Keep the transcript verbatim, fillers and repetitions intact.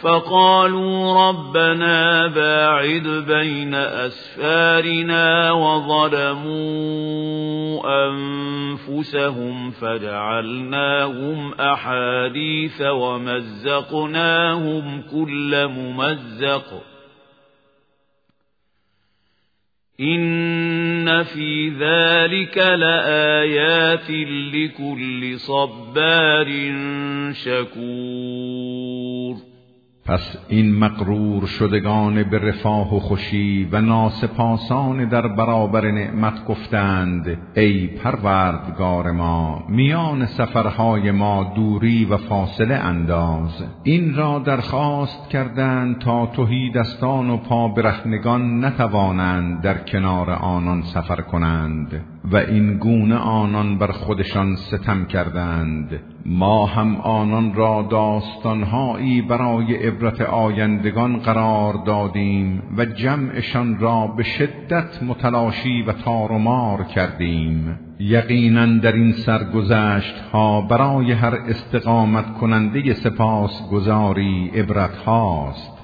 فقالوا ربنا باعد بين أسفارنا وظلموا أنفسهم فجعلناهم أحاديث ومزقناهم كل ممزق إن في ذلك لآيات لكل صبار شكور. پس این مغرور شدگان به رفاه و خوشی و ناسپاسان در برابر نعمت گفتند ای پروردگار ما میان سفرهای ما دوری و فاصله انداز. این را درخواست کردند تا تهیدستان و پابرهنگان نتوانند در کنار آنان سفر کنند و این گونه آنان بر خودشان ستم کردند. ما هم آنان را داستانهایی برای عبرت آیندگان قرار دادیم و جمعشان را به شدت متلاشی و تار و مار کردیم. یقینا در این سرگذشت ها برای هر استقامت کننده سپاس گزاری عبرت هاست.